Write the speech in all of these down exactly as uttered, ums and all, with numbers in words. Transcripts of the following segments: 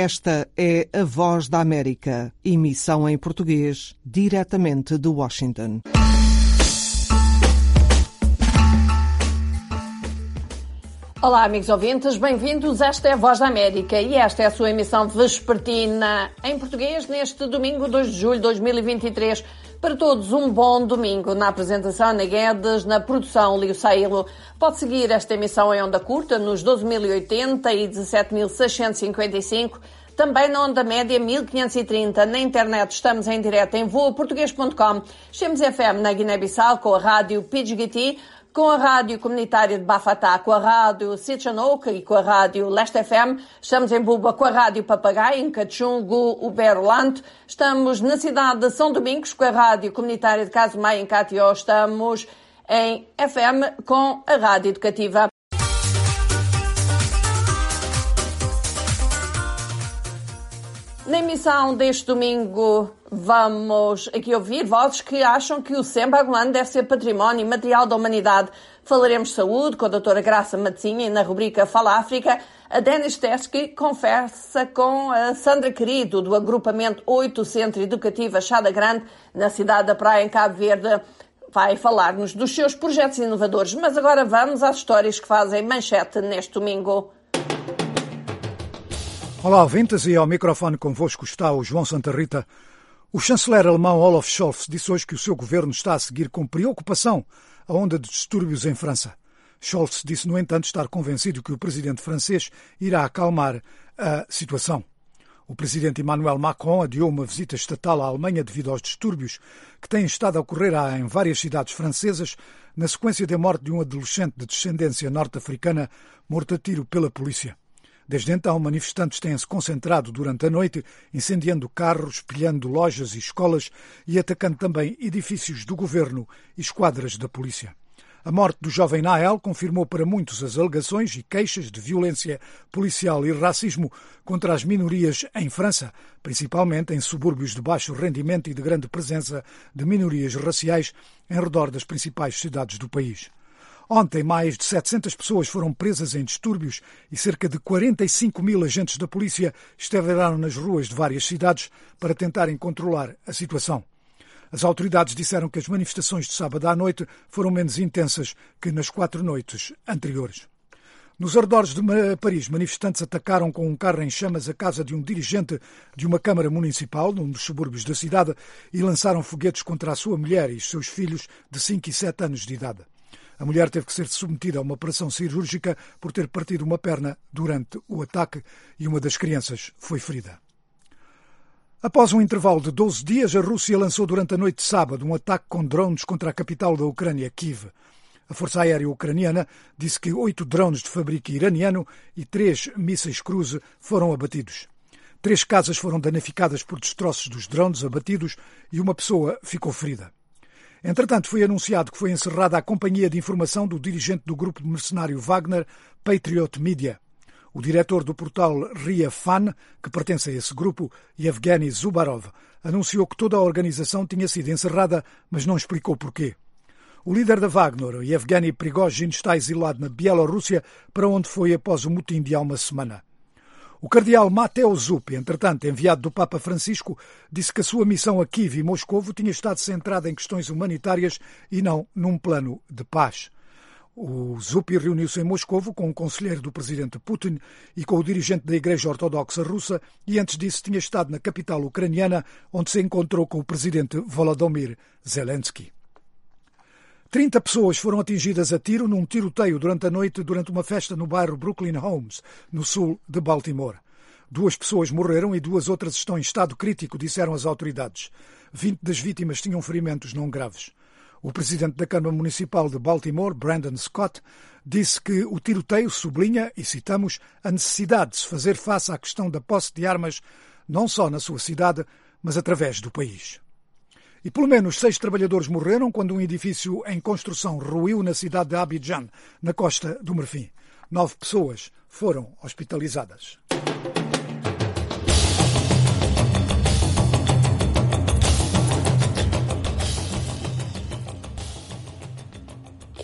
Esta é a Voz da América, emissão em português, diretamente de Washington. Olá, amigos ouvintes, bem-vindos. Esta é a Voz da América e esta é a sua emissão vespertina em português neste domingo, dois de julho de dois mil e vinte e três. Para todos, um bom domingo. Na apresentação, Ana Guedes, na produção, Lio Sailo. Pode seguir esta emissão em onda curta nos doze mil e oitenta e dezassete mil seiscentos e cinquenta e cinco. Também na onda média mil quinhentos e trinta. Na internet estamos em direto em voa português ponto com. Chemos F M na Guiné-Bissau com a rádio P G T, com a rádio comunitária de Bafatá, com a rádio Sitchanouk e com a rádio Leste F M. Estamos em Buba com a rádio Papagaio, em Cachungo, Uberlante. Estamos na cidade de São Domingos com a rádio comunitária de Casumai, em Catió. Estamos em F M com a rádio educativa. Na emissão deste domingo vamos aqui ouvir vozes que acham que o Semba angolano deve ser património material da humanidade. Falaremos de saúde com a doutora Graça Matezinha e na rubrica Fala África, a Denis Teske conversa com a Sandra Querido do agrupamento oito Centro Educativo Achada Grande na cidade da Praia, em Cabo Verde. Vai falar-nos dos seus projetos inovadores, mas agora vamos às histórias que fazem manchete neste domingo. Olá, ouvintes, e ao microfone convosco está o João Santa Rita. O chanceler alemão Olaf Scholz disse hoje que o seu governo está a seguir com preocupação a onda de distúrbios em França. Scholz disse, no entanto, estar convencido que o presidente francês irá acalmar a situação. O presidente Emmanuel Macron adiou uma visita estatal à Alemanha devido aos distúrbios que têm estado a ocorrer em várias cidades francesas na sequência da morte de um adolescente de descendência norte-africana morto a tiro pela polícia. Desde então, manifestantes têm-se concentrado durante a noite, incendiando carros, pilhando lojas e escolas e atacando também edifícios do governo e esquadras da polícia. A morte do jovem Nael confirmou para muitos as alegações e queixas de violência policial e racismo contra as minorias em França, principalmente em subúrbios de baixo rendimento e de grande presença de minorias raciais em redor das principais cidades do país. Ontem, mais de setecentas pessoas foram presas em distúrbios e cerca de quarenta e cinco mil agentes da polícia estiveram nas ruas de várias cidades para tentarem controlar a situação. As autoridades disseram que as manifestações de sábado à noite foram menos intensas que nas quatro noites anteriores. Nos arredores de Paris, manifestantes atacaram com um carro em chamas a casa de um dirigente de uma Câmara Municipal, num dos subúrbios da cidade, e lançaram foguetes contra a sua mulher e os seus filhos de cinco e sete anos de idade. A mulher teve que ser submetida a uma operação cirúrgica por ter partido uma perna durante o ataque e uma das crianças foi ferida. Após um intervalo de doze dias, a Rússia lançou durante a noite de sábado um ataque com drones contra a capital da Ucrânia, Kiev. A Força Aérea Ucraniana disse que oito drones de fabrico iraniano e três mísseis cruze foram abatidos. Três casas foram danificadas por destroços dos drones abatidos e uma pessoa ficou ferida. Entretanto, foi anunciado que foi encerrada a companhia de informação do dirigente do grupo de mercenário Wagner, Patriot Media. O diretor do portal Ria Fan, que pertence a esse grupo, Yevgeny Zubarov, anunciou que toda a organização tinha sido encerrada, mas não explicou porquê. O líder da Wagner, Yevgeny Prigozhin, está exilado na Bielorrússia, para onde foi após o motim de há uma semana. O cardeal Mateo Zuppi, entretanto, enviado do Papa Francisco, disse que a sua missão a Kiev e Moscovo tinha estado centrada em questões humanitárias e não num plano de paz. O Zuppi reuniu-se em Moscovo com o conselheiro do presidente Putin e com o dirigente da Igreja Ortodoxa Russa e antes disso tinha estado na capital ucraniana, onde se encontrou com o presidente Volodymyr Zelensky. trinta pessoas foram atingidas a tiro num tiroteio durante a noite durante uma festa no bairro Brooklyn Homes, no sul de Baltimore. Duas pessoas morreram e duas outras estão em estado crítico, disseram as autoridades. Vinte das vítimas tinham ferimentos não graves. O presidente da Câmara Municipal de Baltimore, Brandon Scott, disse que o tiroteio sublinha, e citamos, a necessidade de se fazer face à questão da posse de armas, não só na sua cidade, mas através do país. E pelo menos seis trabalhadores morreram quando um edifício em construção ruiu na cidade de Abidjan, na Costa do Marfim. Nove pessoas foram hospitalizadas.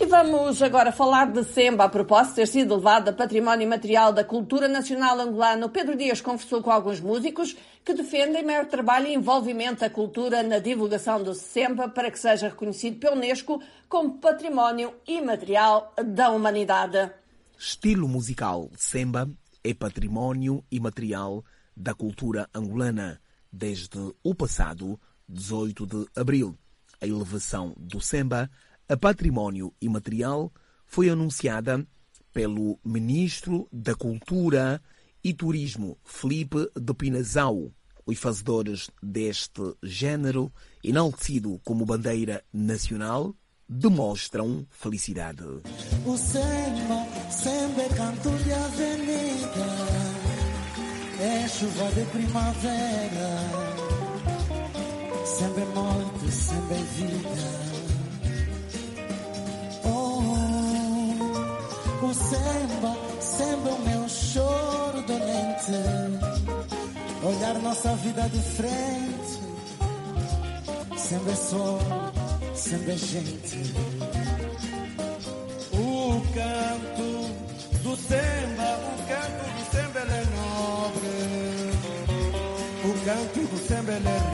vamos agora falar de Semba. A propósito de ter sido elevado a património imaterial da cultura nacional angolana, o Pedro Dias conversou com alguns músicos que defendem maior trabalho e envolvimento da cultura na divulgação do Semba para que seja reconhecido pela Unesco como património imaterial da humanidade. Estilo musical Semba é património imaterial da cultura angolana desde o passado dezoito de abril. A elevação do Semba a património imaterial foi anunciada pelo Ministro da Cultura e Turismo, Filipe de Pinazão. Os fazedores deste género, enaltecido como bandeira nacional, demonstram felicidade. O Semba, Semba é canto de avenida, é chuva de primavera, Semba é morte, Semba é vida. O Semba, Semba é o meu choro dolente, olhar nossa vida de frente. Semba é sol, Semba é gente. O canto do Semba, o canto do Semba ele é nobre, o canto do Semba ele é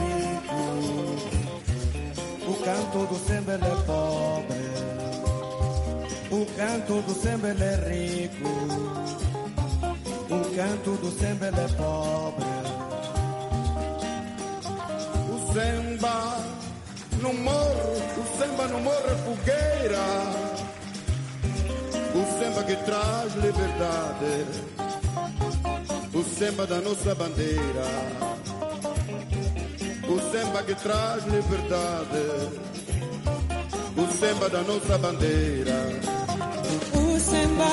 rico, o canto do Semba ele é pobre. O canto do Semba ele é rico, o canto do Semba ele é pobre. O Semba não morre, o Semba não morre fogueira. O Semba que traz liberdade, o Semba da nossa bandeira. O Semba que traz liberdade, o Semba da nossa bandeira. O Semba,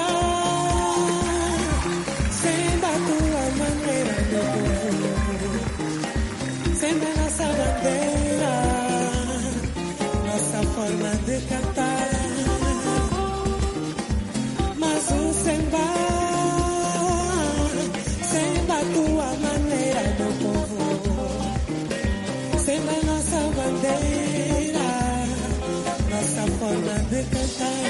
Semba tua maneira, meu povo. Semba é nossa bandeira, nossa forma de cantar. Mas o Semba, Semba tua maneira, meu povo. Semba é nossa bandeira, nossa forma de cantar.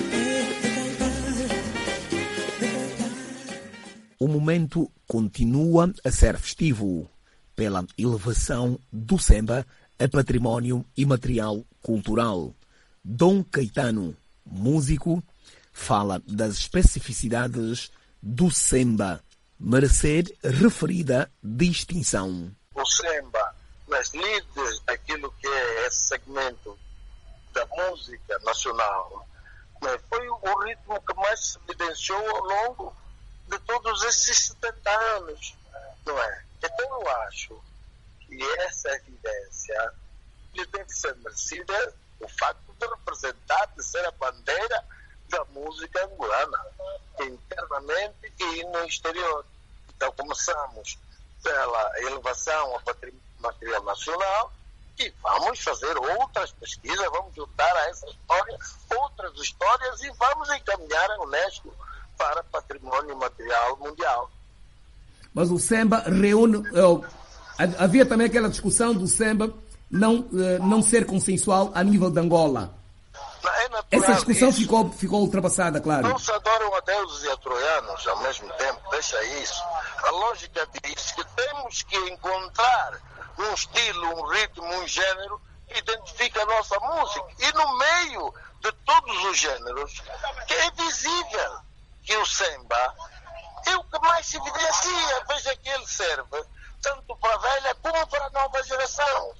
O momento continua a ser festivo pela elevação do Semba a património imaterial cultural. Dom Caetano, músico, fala das especificidades do Semba, merecer referida distinção. O Semba, nas lides daquilo que é esse segmento da música nacional, foi o ritmo que mais se evidenciou ao longo de todos esses setenta anos, não é? Então eu acho que essa evidência lhe deve ser merecida o facto de representar, de ser a bandeira da música angolana, internamente e no exterior. Então começamos pela elevação ao patrimônio material nacional e vamos fazer outras pesquisas, vamos juntar a essa história outras histórias e vamos encaminhar a Unesco para patrimônio material mundial. Mas o Semba reúne... Uh, havia também aquela discussão do Semba não, uh, não ser consensual a nível de Angola. É Essa discussão ficou, ficou ultrapassada, claro. Não se adoram a deuses e a troianos ao mesmo tempo, deixa isso. A lógica diz que temos que encontrar um estilo, um ritmo, um gênero que identifica a nossa música. E no meio de todos os gêneros, que é visível que o Semba é o que mais se evidencia. Veja que ele serve tanto para a velha como para a nova geração.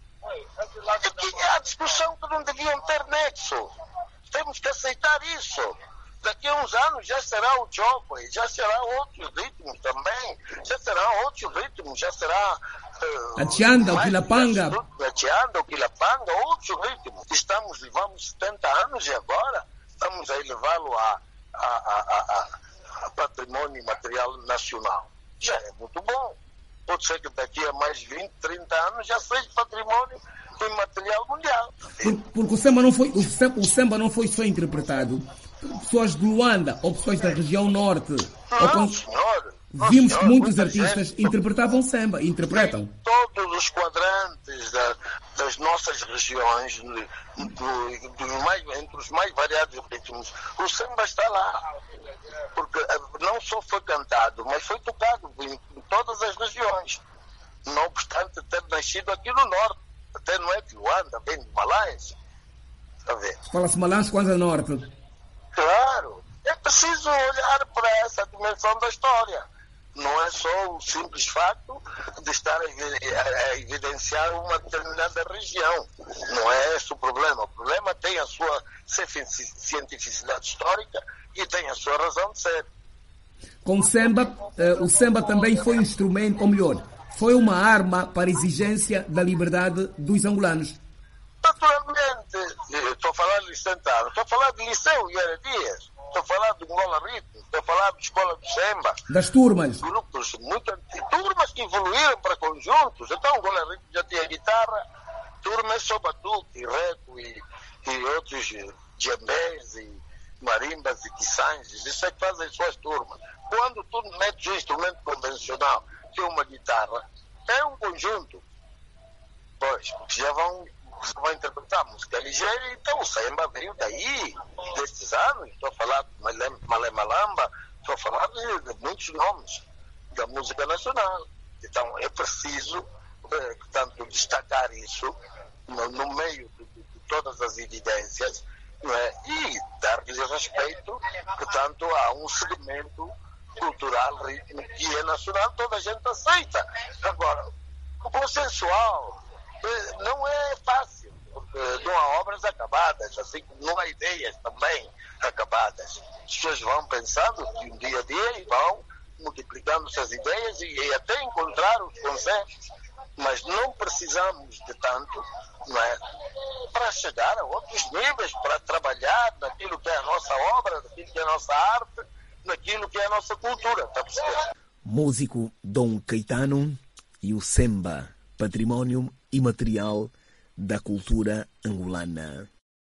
E que é a discussão que não deviam ter nexo. Temos que aceitar isso. Daqui a uns anos já será o Jockey, já será outros ritmos também, já será outros ritmos, já será... Uh, a Tianda, o Quilapanga. A Tianda, o Quilapanga, outros ritmos. Estamos, levamos setenta anos e agora estamos a elevá-lo a, a, a, a, a patrimônio material nacional. Já é muito bom. Pode ser que daqui a mais vinte, trinta anos já seja patrimônio imaterial mundial. Por, porque o samba, não foi, o, samba, o samba não foi só interpretado por pessoas de Luanda ou pessoas da região norte. Não, com... senhor. Vimos senhor, que muitos artistas gente, interpretavam samba, interpretam. todos os quadrantes da, da das nossas regiões, do, do mais, entre os mais variados ritmos, o samba está lá. Porque não só foi cantado, mas foi tocado em, em todas as regiões. Não obstante ter nascido aqui no norte, até não é de Luanda, vem de Malange. Está vendo? Fala-se Malange, Kwanza Norte. Claro, é preciso olhar para essa dimensão da história. Não é só o simples facto de estar a, a, a evidenciar uma determinada região. Não é esse o problema. O problema tem a sua cientificidade histórica e tem a sua razão de ser. Com o samba, eh, o samba também foi um instrumento, ou melhor, foi uma arma para a exigência da liberdade dos angolanos. Naturalmente, estou a falar de Licentado, estou a falar de Liceu e Era Dias, estou a falar de Angola Ritmo, estou a falar de Escola do Semba. Das turmas. Grupos, muito, turmas que evoluíram para conjuntos. Então, Angola Ritmo já tinha guitarra, turmas só batuque, reco e, e outros djembés e marimbas e quiçanges. Isso é que fazem suas turmas. Quando tu metes um instrumento convencional, que é uma guitarra, é um conjunto. Pois, porque já vão, vão interpretar música ligeira, então o samba veio daí, destes anos. Estou a falar de Malé, Malé Malamba, estou a falar de, de muitos nomes da música nacional. Então é preciso, eh, portanto, destacar isso no, no meio de, de, de todas as evidências, não é? E dar-lhe respeito, portanto, a um segmento cultural, ritmo, que é nacional, toda a gente aceita. Agora, o consensual não é fácil, porque não há obras acabadas, assim como não há ideias também acabadas. As pessoas vão pensando de um dia a dia e vão multiplicando suas ideias e, e até encontrar os consensos, mas não precisamos de tanto, não é, para chegar a outros níveis, para trabalhar naquilo que é a nossa obra, naquilo que é a nossa arte, naquilo que é a nossa cultura, está a perceber? Músico Dom Caetano e o samba, património imaterial da cultura angolana.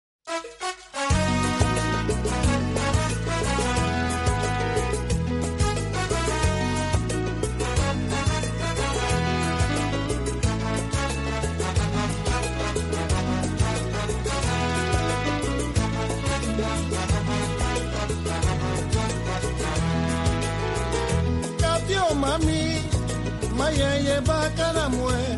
Mami, mayeye bakana mwe.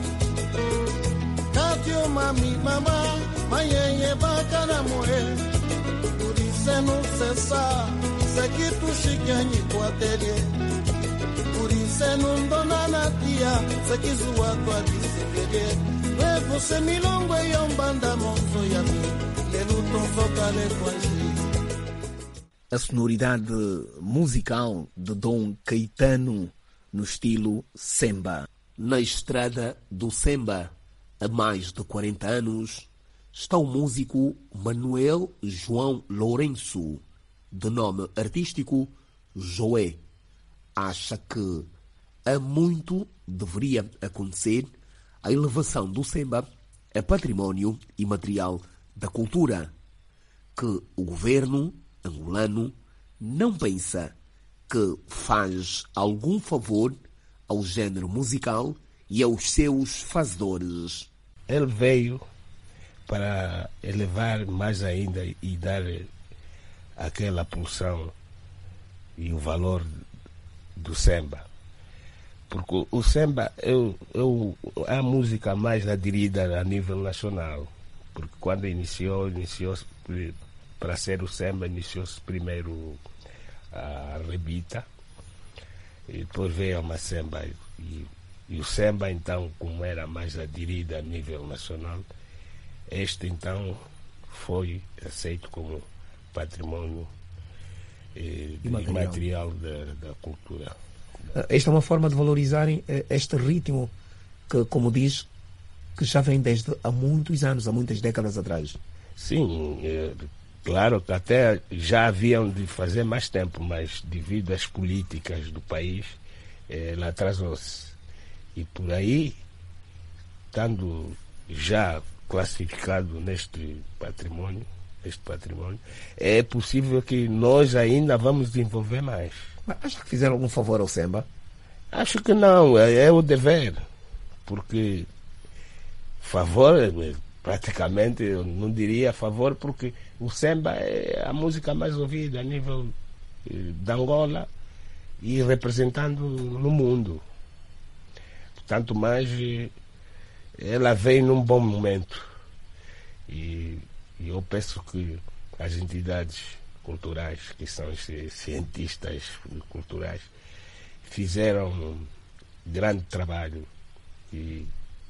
Katio mami, mama, mayeye bakana mwe. Turise no sesa, sekitu shikanyi kwa terie. Turise no ndonana tia, sekizuwa kwa disekeye. Revo se milongwe yombanda monzo yami, leluto fokale kwa ji. A sonoridade musical de Dom Caetano no estilo Semba. Na estrada do Semba, há mais de quarenta anos, está o músico Manuel João Lourenço, de nome artístico Joé. Acha que há muito deveria acontecer a elevação do Semba a património imaterial da cultura, que o governo angolano não pensa que faz algum favor ao género musical e aos seus fazedores. Ele veio para elevar mais ainda e dar aquela pulsão e o valor do samba. Porque o samba é, é a música mais aderida a nível nacional. Porque quando iniciou, iniciou para ser o samba, iniciou-se primeiro a rebita, e depois veio a macemba, e, e o samba então, como era mais aderida a nível nacional, este então foi aceito como património eh, imaterial, imaterial da, da cultura. Esta é uma forma de valorizarem este ritmo que, como diz, que já vem desde há muitos anos, há muitas décadas atrás. Sim, é, claro que até já haviam de fazer mais tempo, mas devido às políticas do país, ela atrasou-se. E por aí, estando já classificado neste património, este património, é possível que nós ainda vamos desenvolver mais. Mas acha que fizeram algum favor ao Semba? Acho que não, é, é o dever, porque favor, praticamente, eu não diria a favor, porque o samba é a música mais ouvida a nível de Angola e representando no mundo. Tanto mais, ela vem num bom momento. E, e eu penso que as entidades culturais, que são os cientistas culturais, fizeram um grande trabalho. E,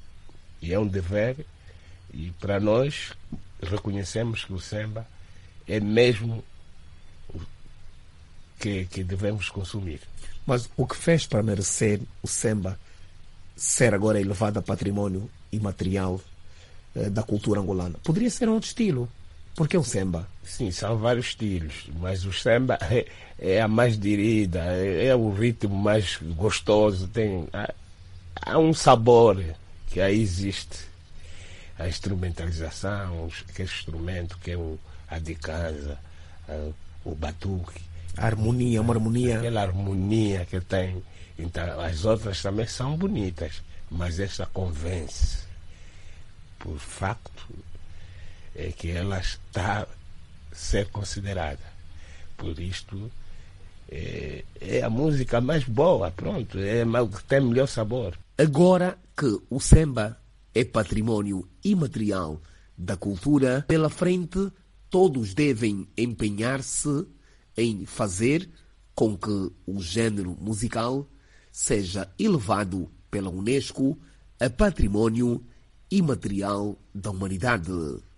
e é um dever, e para nós reconhecemos que o samba é mesmo o que, que devemos consumir. Mas o que fez para merecer o samba ser agora elevado a património imaterial eh, da cultura angolana? Poderia ser um outro estilo. Por que o samba? Sim, são vários estilos, mas o samba é, é a mais dirida, é, é o ritmo mais gostoso, tem, há, há um sabor que aí existe. A instrumentalização, aquele instrumento que é o, a de casa, a, o batuque. A harmonia, uma harmonia. Aquela harmonia que tem. Então, as outras também são bonitas, mas essa convence. Por facto, é que ela está a ser considerada. Por isto, é, é a música mais boa, pronto, é a que tem melhor sabor. Agora que o samba é património imaterial da cultura, pela frente todos devem empenhar-se em fazer com que o género musical seja elevado pela Unesco a património imaterial da humanidade.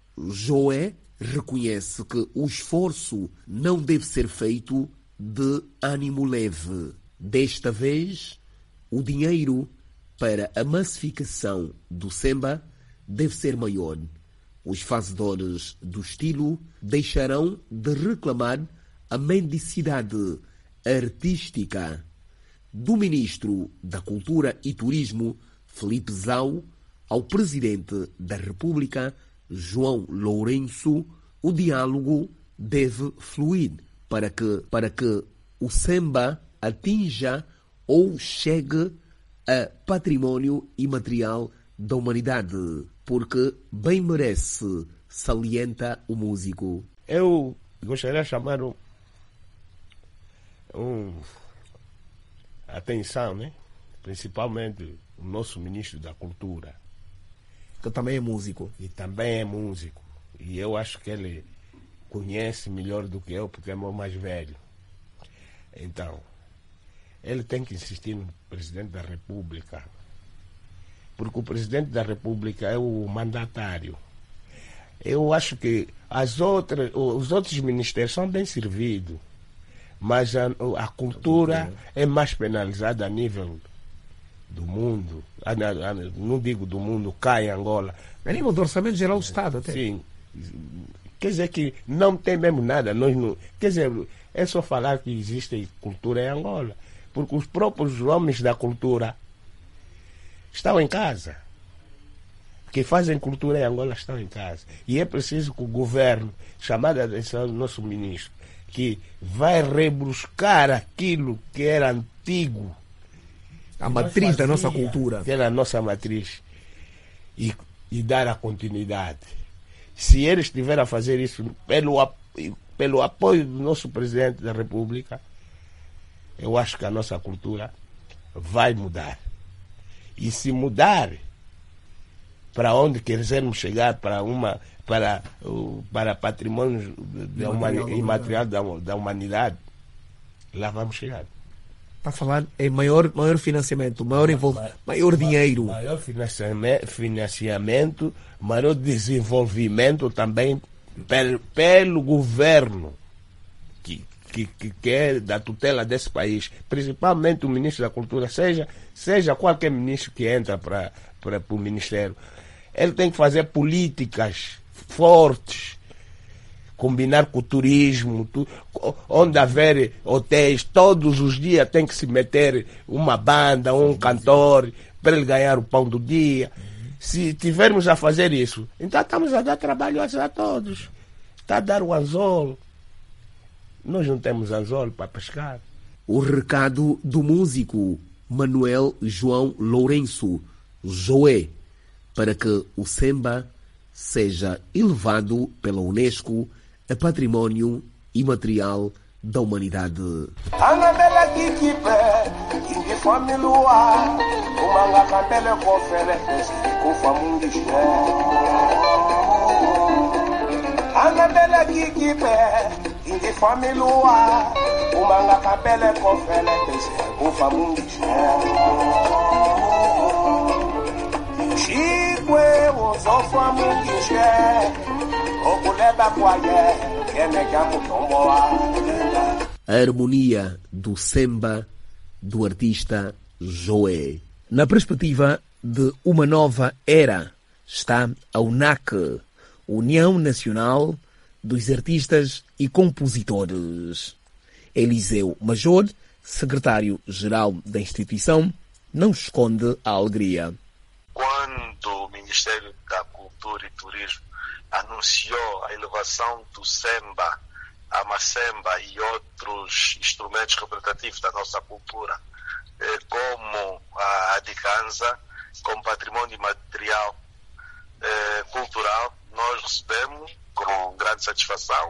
Joé reconhece que o esforço não deve ser feito de ânimo leve. Desta vez, o dinheiro para a massificação do samba deve ser maior. Os fazedores do estilo deixarão de reclamar a mendicidade artística. Do ministro da Cultura e Turismo, Felipe Zau, ao presidente da República, João Lourenço, o diálogo deve fluir para que, para que o samba atinja ou chegue a património imaterial da humanidade, porque bem merece, salienta o músico. Eu gostaria de chamar um, um atenção, né? Principalmente o nosso ministro da Cultura, que também é músico. E também é músico. E eu acho que ele conhece melhor do que eu, porque é o mais velho. Então, ele tem que insistir no presidente da República, porque o presidente da República é o mandatário. Eu acho que as outras, os outros ministérios são bem servidos, mas a, a cultura é mais penalizada a nível do mundo. A, a, não digo do mundo, cá em Angola. A nível do orçamento geral do Estado até. Sim. Quer dizer que não tem mesmo nada. Nós não, quer dizer, é só falar que existe cultura em Angola. Porque os próprios homens da cultura estão em casa. Que fazem cultura em Angola estão em casa. E é preciso que o governo, chamado a atenção do nosso ministro, que vai rebuscar aquilo que era antigo, a matriz da nossa cultura, que era a nossa matriz, e, e dar a continuidade. Se ele estiver a fazer isso pelo, pelo apoio do nosso presidente da República, eu acho que a nossa cultura vai mudar. E se mudar, para onde quisermos chegar, para uma para para patrimônio da humanidade, imaterial da, da humanidade, lá vamos chegar. Está a falar em maior, maior financiamento, maior, envol... Ma, maior dinheiro. Maior financiamento, financiamento, maior desenvolvimento também pelo, pelo governo que, que, que, que é da tutela desse país, principalmente o ministro da Cultura, seja, seja qualquer ministro que entra para o ministério, ele tem que fazer políticas fortes, combinar com o turismo, tu, onde haver hotéis, todos os dias tem que se meter uma banda, um cantor, para ele ganhar o pão do dia. Se tivermos a fazer isso, então estamos a dar trabalho a todos. Está a dar o anzol. Nós não temos anzol para pescar. O recado do músico Manuel João Lourenço, Joé. para que o Semba seja elevado pela Unesco a património imaterial da humanidade. A harmonia do Semba do artista Joé. Na perspectiva de uma nova era está a UNAC, União Nacional dos Artistas e Compositores. Eliseu Major, secretário-geral da instituição, não esconde a alegria. Quando o Ministério da Cultura e Turismo anunciou a elevação do Semba, a Macemba e outros instrumentos representativos da nossa cultura, eh, como a Adikanza, como patrimônio imaterial eh, cultural, nós recebemos com grande satisfação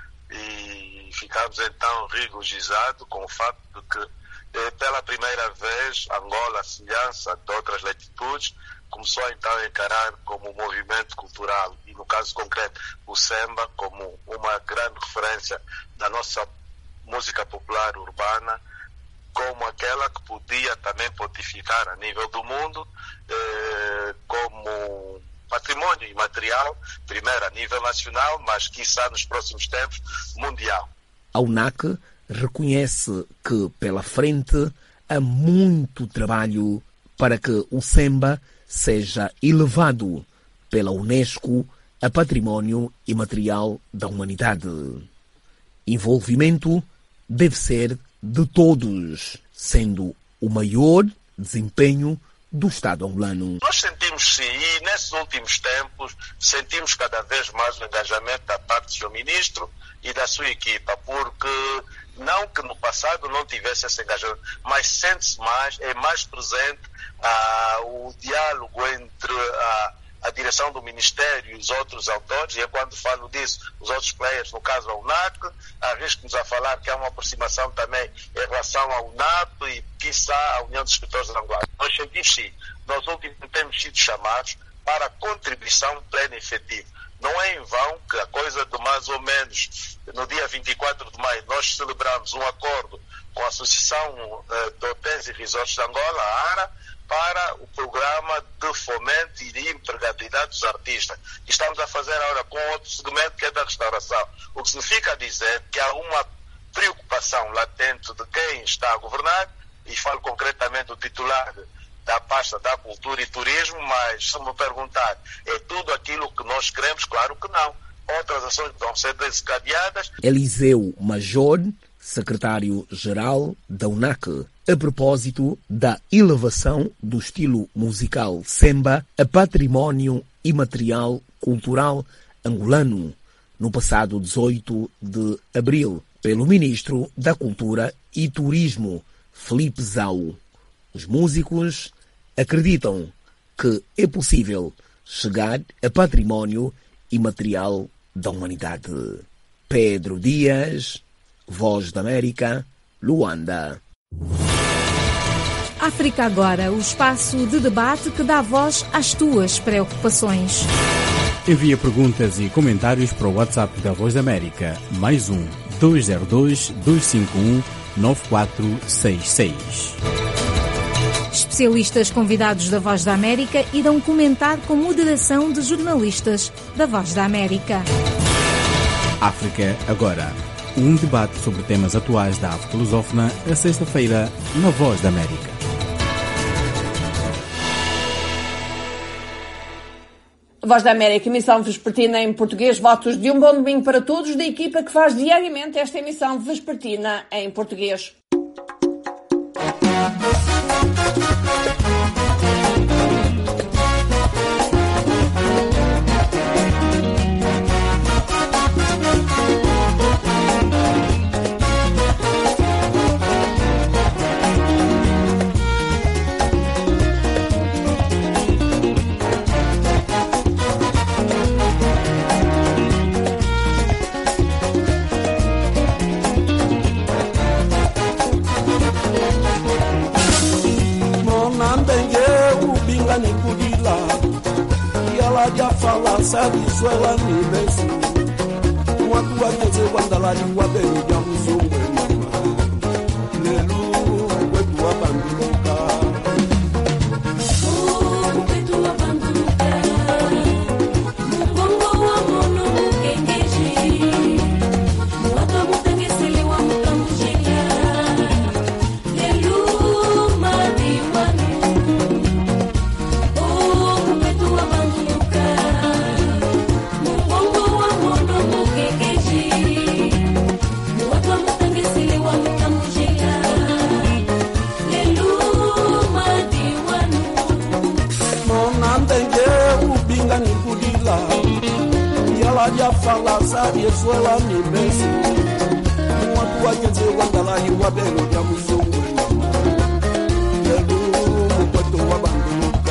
e ficamos então regozijados com o facto de que eh, pela primeira vez Angola, a semelhança de outras latitudes, começou então a encarar como um movimento cultural e, no caso concreto, o Semba como uma grande referência da nossa música popular urbana, como aquela que podia também pontificar a nível do mundo eh, como patrimônio imaterial, primeiro a nível nacional, mas quiçá nos próximos tempos mundial. A UNAC reconhece que pela frente há muito trabalho para que o Semba seja elevado pela Unesco a património imaterial da humanidade. Envolvimento deve ser de todos, sendo o maior desempenho do Estado angolano. Nós sentimos sim, e nesses últimos tempos sentimos cada vez mais o engajamento da parte do senhor Ministro e da sua equipa, porque não que no passado não tivesse esse engajamento, mas sente-se mais, é mais presente ah, o diálogo entre a, a direção do Ministério e os outros autores, e é quando falo disso, os outros players, no caso a UNAC, arrisco-nos a falar que há uma aproximação também em relação à UNAP e, quiçá, à União dos Escritores de Angola. Nós sentimos sim, nós últimos temos sido chamados para a contribuição plena e efetiva. Não é em vão que a coisa de mais ou menos, no dia vinte e quatro de maio, nós celebramos um acordo com a Associação uh, de Hotéis e Resorts de Angola, a ARA, para o programa de fomento e de empregabilidade dos artistas. E estamos a fazer agora com outro segmento que é da restauração. O que significa dizer que há uma preocupação latente de quem está a governar, e falo concretamente do titular da pasta da cultura e turismo, mas se me perguntar, é tudo aquilo que nós queremos? Claro que não. Outras ações vão ser desencadeadas. Eliseu Major, secretário-geral da UNAC, a propósito da elevação do estilo musical Semba a património imaterial cultural angolano, no passado dezoito de abril, pelo Ministro da Cultura e Turismo, Filipe Zau. Os músicos acreditam que é possível chegar a património imaterial da humanidade. Pedro Dias, Voz da América, Luanda. África Agora, o espaço de debate que dá voz às tuas preocupações. Envia perguntas e comentários para o WhatsApp da Voz da América, mais um dois zero dois, dois cinco um, nove quatro seis seis. Especialistas convidados da Voz da América irão comentar com moderação de jornalistas da Voz da América. África Agora, um debate sobre temas atuais da África lusófona, a sexta-feira, na Voz da América. Voz da América, emissão vespertina em português. Votos de um bom domingo para todos da equipa que faz diariamente esta emissão vespertina em português. sabe isso ela me besi uma tua tese quando ela de guabelo de amuzongo lelu kwetu abanduka oh kwetu abanduka mungongo wa mono mukengeji muwato mutengesele wa mukamujela lelu madiwanu oh kwetu abanduka mungongo wa mono mukengeji muwato mutengesele wa mukamujela lelu madiwanu monandenge ubinga nikulila yala ya fala sabi eso ela me besi uma tua tese quando ela de guabelo de amuzongo lelu kwetu abanduka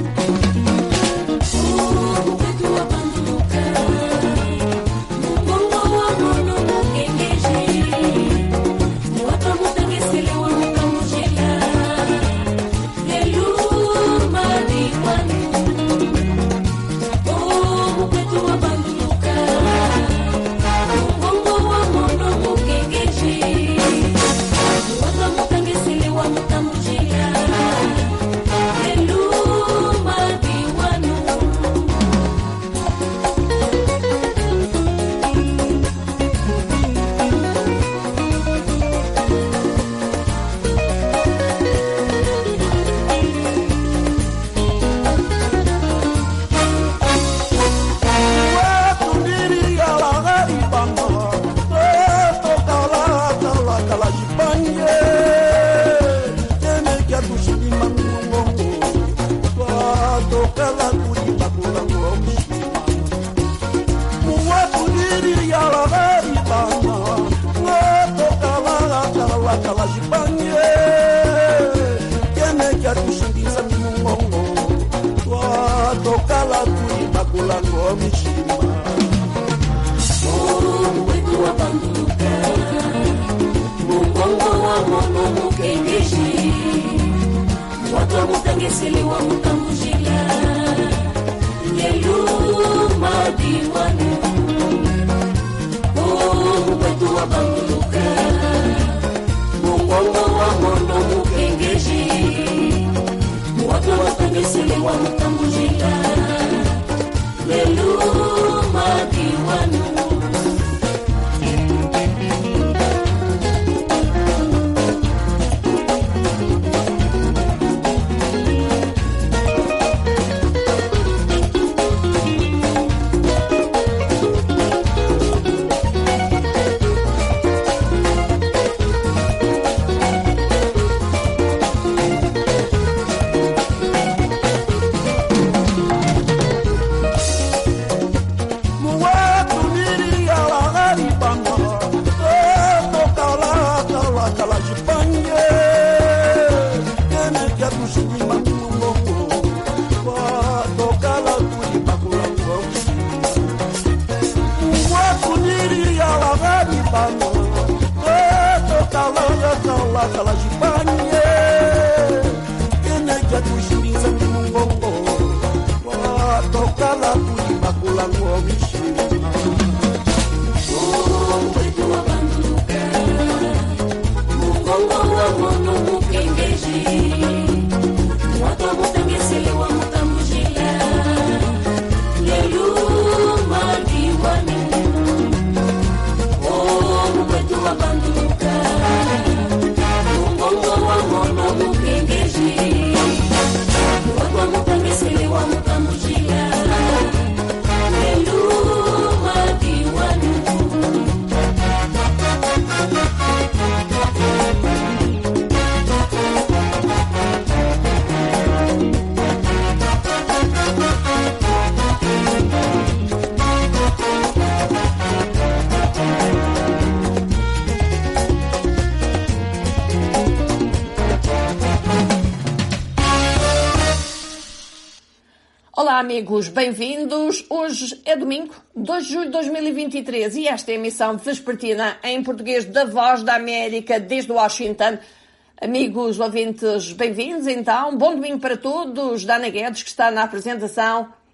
Olá amigos, bem-vindos. Hoje é domingo, dois de julho de dois mil e vinte e três e esta é a emissão vespertina em português da Voz da América desde Washington. Amigos ouvintes, bem-vindos então. Bom domingo para todos. Dana Guedes, que está na apresentação.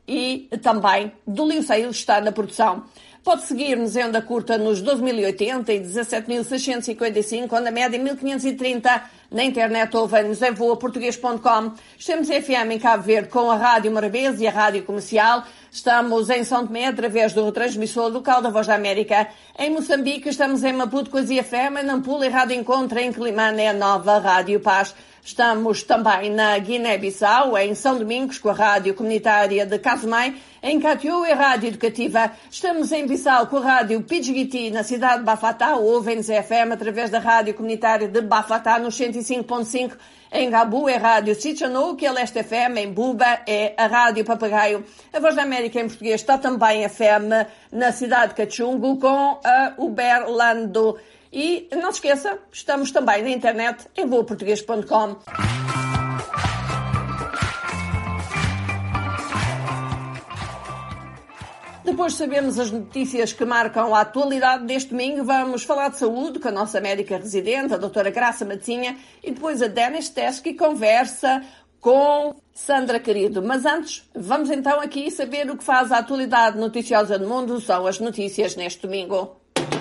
e também do Linceiro está na produção. Pode seguir-nos em onda curta nos doze mil e oitenta e dezassete mil seiscentos e cinquenta e cinco, onda média mil quinhentos e trinta. Na internet ouvem-nos em voa português ponto com. Estamos em F M em Cabo Verde com a Rádio Morabeza e a Rádio Comercial. Estamos em São Tomé através do transmissor local da Voz da América. Em Moçambique estamos em Maputo com a Z F M, em Nampula e Rádio Encontro, em Climane é a nova Rádio Paz. Estamos também na Guiné-Bissau, em São Domingos, com a Rádio Comunitária de Casumai, em Catiú e a Rádio Educativa. Estamos em Bissau com a Rádio Pidjigiti, na cidade de Bafatá, ouvem-nos F M através da Rádio Comunitária de Bafatá, no cento e cinco ponto cinco. Em Gabu é a Rádio Sichano, que é a Leste F M, em Buba é a Rádio Papagaio. A Voz da América em português está também F M na cidade de Cachungo, com a Uberlando. E não se esqueça, estamos também na internet em voa português ponto com. Depois de sabermos as notícias que marcam a atualidade deste domingo, vamos falar de saúde com a nossa médica residente, a doutora Graça Matosinha, e depois a Denis Teske conversa com Sandra Querido. Mas antes, vamos então aqui saber o que faz a atualidade noticiosa do mundo, são as notícias neste domingo.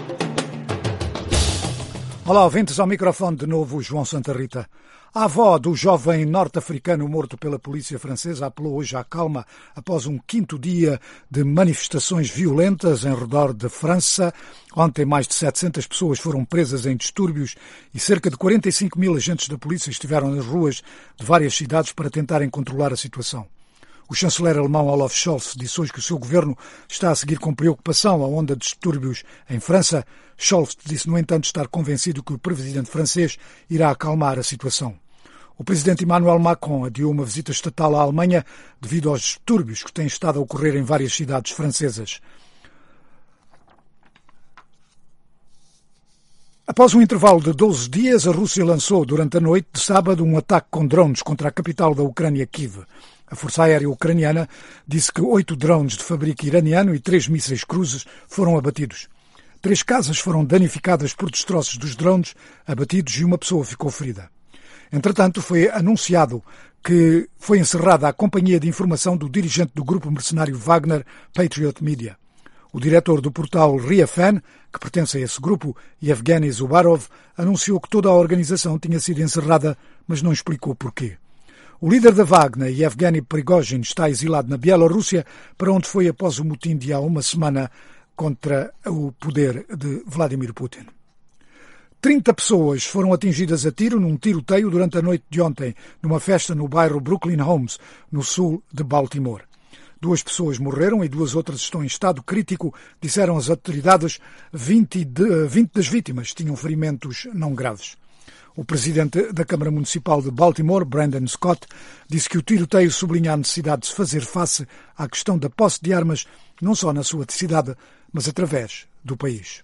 Olá, ouvintes, ao microfone de novo João Santa Rita. A avó do jovem norte-africano morto pela polícia francesa apelou hoje à calma após um quinto dia de manifestações violentas em redor de França. Ontem mais de setecentas pessoas foram presas em distúrbios e cerca de quarenta e cinco mil agentes da polícia estiveram nas ruas de várias cidades para tentarem controlar a situação. O chanceler alemão Olaf Scholz disse hoje que o seu governo está a seguir com preocupação a onda de distúrbios em França. Scholz disse, no entanto, estar convencido que o presidente francês irá acalmar a situação. O presidente Emmanuel Macron adiou uma visita estatal à Alemanha devido aos distúrbios que têm estado a ocorrer em várias cidades francesas. Após um intervalo de doze dias, a Rússia lançou durante a noite de sábado um ataque com drones contra a capital da Ucrânia, Kiev. A Força Aérea Ucraniana disse que oito drones de fabrico iraniano e três mísseis cruzes foram abatidos. Três casas foram danificadas por destroços dos drones abatidos e uma pessoa ficou ferida. Entretanto, foi anunciado que foi encerrada a companhia de informação do dirigente do grupo mercenário Wagner, Patriot Media. O diretor do portal Riafan, que pertence a esse grupo, Yevgeny Zubarov, anunciou que toda a organização tinha sido encerrada, mas não explicou porquê. O líder da Wagner, Yevgeny Prigozhin, está exilado na Bielorrússia, para onde foi após o motim de há uma semana contra o poder de Vladimir Putin. trinta pessoas foram atingidas a tiro num tiroteio durante a noite de ontem, numa festa no bairro Brooklyn Homes, no sul de Baltimore. Duas pessoas morreram e duas outras estão em estado crítico, disseram as autoridades. vinte, de, vinte das vítimas tinham ferimentos não graves. O presidente da Câmara Municipal de Baltimore, Brandon Scott, disse que o tiroteio sublinha a necessidade de se fazer face à questão da posse de armas, não só na sua cidade, mas através do país.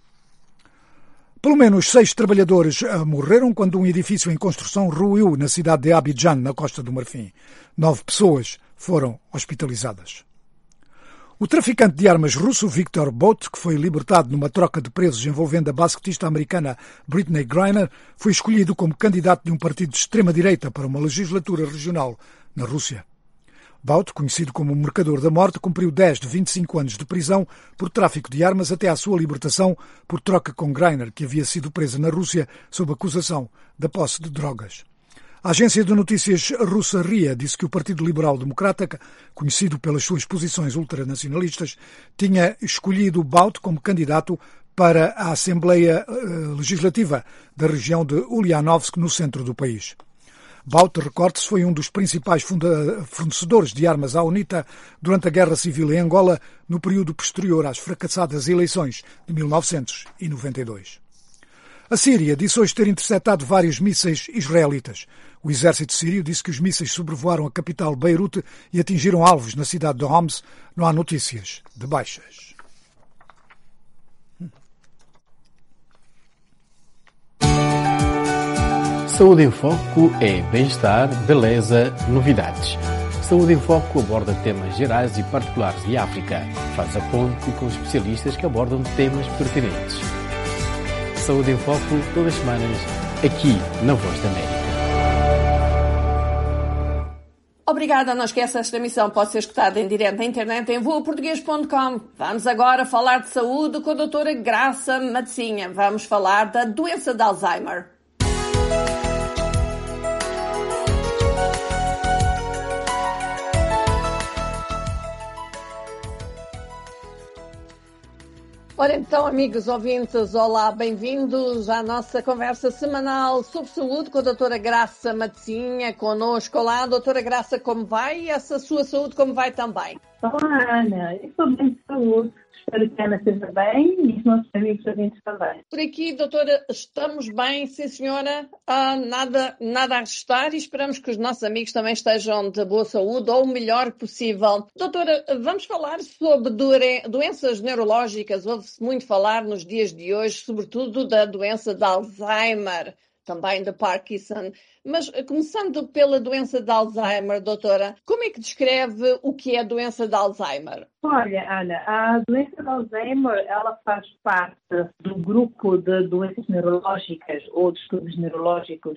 Pelo menos seis trabalhadores morreram quando um edifício em construção ruiu na cidade de Abidjan, na Costa do Marfim. Nove pessoas foram hospitalizadas. O traficante de armas russo Viktor Bout, que foi libertado numa troca de presos envolvendo a basquetista americana Brittney Griner, foi escolhido como candidato de um partido de extrema-direita para uma legislatura regional na Rússia. Bout, conhecido como o Mercador da Morte, cumpriu dez de vinte e cinco anos de prisão por tráfico de armas até à sua libertação por troca com Griner, que havia sido presa na Rússia sob acusação da posse de drogas. A agência de notícias russa R I A disse que o Partido Liberal Democrata, conhecido pelas suas posições ultranacionalistas, tinha escolhido Bout como candidato para a Assembleia Legislativa da região de Ulyanovsk, no centro do país. Bout, recorde-se, foi um dos principais fornecedores de armas à UNITA durante a Guerra Civil em Angola, no período posterior às fracassadas eleições de mil novecentos e noventa e dois. A Síria disse hoje ter interceptado vários mísseis israelitas. O exército sírio disse que os mísseis sobrevoaram a capital Beirute e atingiram alvos na cidade de Homs. Não há notícias de baixas. Saúde em Foco é bem-estar, beleza, novidades. Saúde em Foco aborda temas gerais e particulares de África. Faz a ponte com especialistas que abordam temas pertinentes. Saúde em Foco, todas as semanas, aqui na Voz da América. Obrigada, não esqueça, esta emissão pode ser escutada em direto na internet em voa português ponto com. Vamos agora falar de saúde com a doutora Graça Matezinha. Vamos falar da doença de Alzheimer. Ora então, amigos ouvintes, olá, bem-vindos à nossa conversa semanal sobre saúde com a doutora Graça Matezinha, connosco. Olá, doutora Graça, como vai? E essa sua saúde, como vai também? Olá, Ana, eu estou bem de saúde. Espero que a Ana esteja bem e os nossos amigos ouvintes também. Por aqui, doutora, estamos bem, sim senhora, ah, nada, nada a restar e esperamos que os nossos amigos também estejam de boa saúde ou o melhor possível. Doutora, vamos falar sobre doenças neurológicas. Ouve-se muito falar nos dias de hoje, sobretudo da doença de Alzheimer, também de Parkinson. Mas, começando pela doença de Alzheimer, doutora, como é que descreve o que é a doença de Alzheimer? Olha, Ana, a doença de Alzheimer, ela faz parte do grupo de doenças neurológicas ou distúrbios neurológicos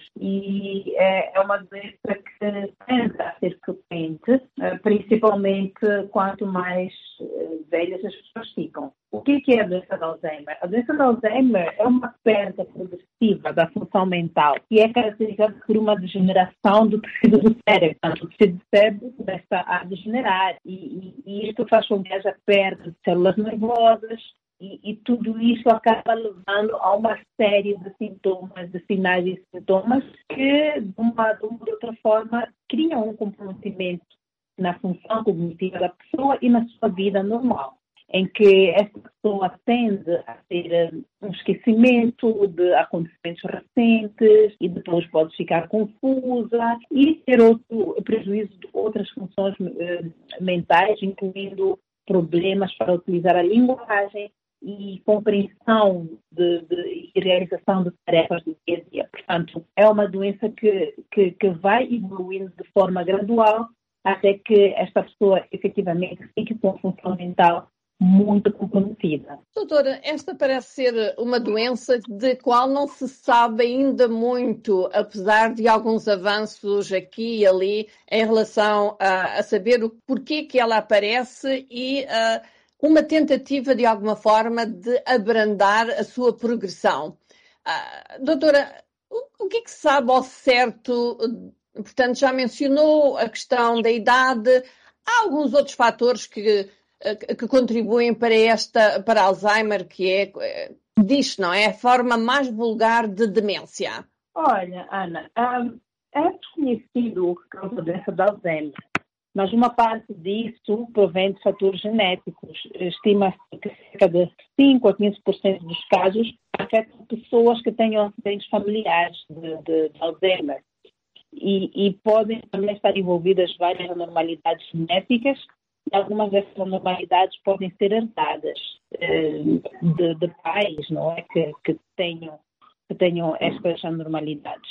e é uma doença que tende a ser frequente, principalmente quanto mais velhas as pessoas ficam. O que é a doença de Alzheimer? A doença de Alzheimer é uma perda progressiva da função mental e é caracterizada por uma degeneração do tecido do cérebro. Portanto, o tecido do cérebro começa a degenerar e, e, e isto faz com que haja perda de células nervosas e, e tudo isso acaba levando a uma série de sintomas, de sinais e sintomas que, de uma, de uma ou outra forma, criam um comprometimento na função cognitiva da pessoa e na sua vida normal, em que essa pessoa tende a ter um esquecimento de acontecimentos recentes e depois pode ficar confusa e ter outro prejuízo de outras funções eh, mentais, incluindo problemas para utilizar a linguagem e compreensão de, de, e realização de tarefas do dia a dia. Portanto, é uma doença que, que, que vai evoluindo de forma gradual até que esta pessoa efetivamente fique com a função mental muito comprometida. Doutora, esta parece ser uma doença de qual não se sabe ainda muito, apesar de alguns avanços aqui e ali em relação a, a saber o porquê que ela aparece e uh, uma tentativa de alguma forma de abrandar a sua progressão. Uh, doutora, o, o que é que se sabe ao certo? Portanto, já mencionou a questão da idade. Há alguns outros fatores que que contribuem para esta, para Alzheimer, que é, diz, não é, a forma mais vulgar de demência? Olha, Ana, um, é desconhecido o que causa a doença de Alzheimer, mas uma parte disso provém de fatores genéticos. Estima-se que cerca de cinco a quinze por cento dos casos afetam pessoas que tenham acidentes familiares de, de, de Alzheimer. E, e podem também estar envolvidas várias anormalidades genéticas. Algumas dessas anormalidades podem ser herdadas eh, de, de pais, não é, que, que, tenham, que tenham estas anormalidades.